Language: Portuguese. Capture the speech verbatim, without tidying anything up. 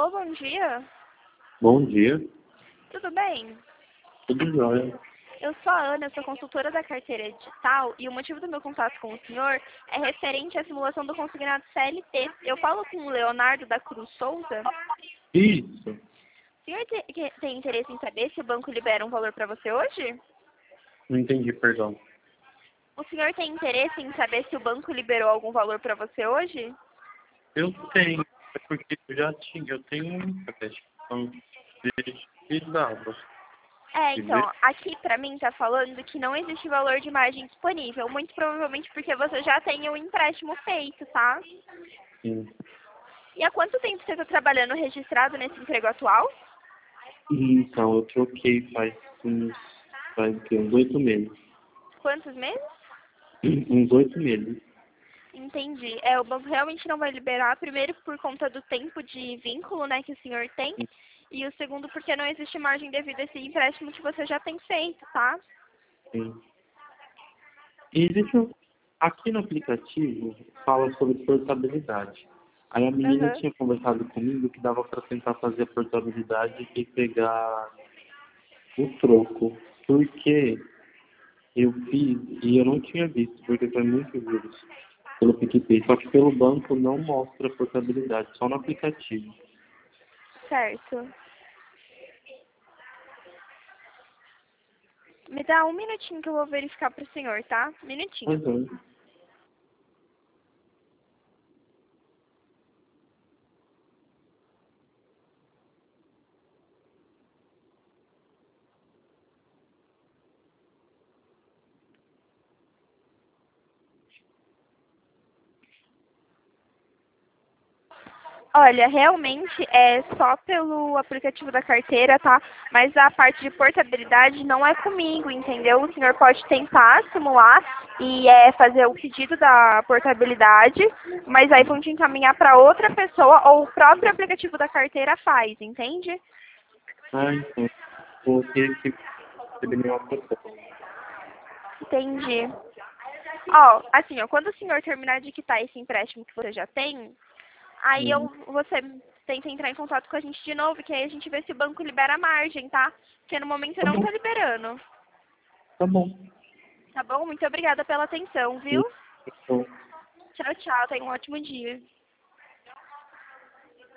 Alô, bom dia. Bom dia, Tudo bem? tudo jóia. Eu sou a Ana, sou consultora da carteira digital e o motivo do meu contato com o senhor é referente à simulação do consignado C L T. Eu falo com o Leonardo da Cruz Souza. Isso, O senhor te- que- tem interesse em saber se o banco libera um valor para você hoje? não entendi, perdão. O senhor tem interesse em saber se o banco liberou algum valor para você hoje? Eu tenho, é porque eu já tinha, eu tenho um empréstimo desde que dava. É, Quer então, ver? aqui pra mim tá falando que não existe valor de margem disponível, muito provavelmente porque você já tem o empréstimo feito, tá? Sim. E há quanto tempo você está trabalhando registrado nesse emprego atual? Então, eu troquei faz uns, faz o quê? Uns oito meses. Quantos meses? Uns oito meses. Entendi. É, o banco realmente não vai liberar, primeiro por conta do tempo de vínculo, né, que o senhor tem, e o segundo porque não existe margem devido a esse empréstimo que você já tem feito, tá? Sim. E deixa eu, aqui no aplicativo fala sobre portabilidade. Aí a menina Aham. tinha conversado comigo que dava para tentar fazer a portabilidade e pegar o troco. Porque eu fiz e eu não tinha visto, porque foi muito juros pelo PicPay. Só que pelo banco não mostra portabilidade, só no aplicativo. Certo. Me dá um minutinho que eu vou verificar pro senhor, tá? Minutinho. Uhum. Olha, realmente é só pelo aplicativo da carteira, tá? Mas a parte de portabilidade não é comigo, entendeu? O senhor pode tentar simular e é, fazer o pedido da portabilidade, mas aí vão te encaminhar para outra pessoa ou o próprio aplicativo da carteira faz, entende? Ah, então. Vou ter que receber uma proposta. Entendi. Ó, assim, ó, quando o senhor terminar de quitar esse empréstimo que você já tem, aí eu, Hum, você tenta entrar em contato com a gente de novo, que aí a gente vê se o banco libera a margem, tá? Porque no momento Tá não bom, tá liberando. tá bom. Tá bom? Muito obrigada pela atenção, viu? Isso. Tchau, tchau. Tenha um ótimo dia.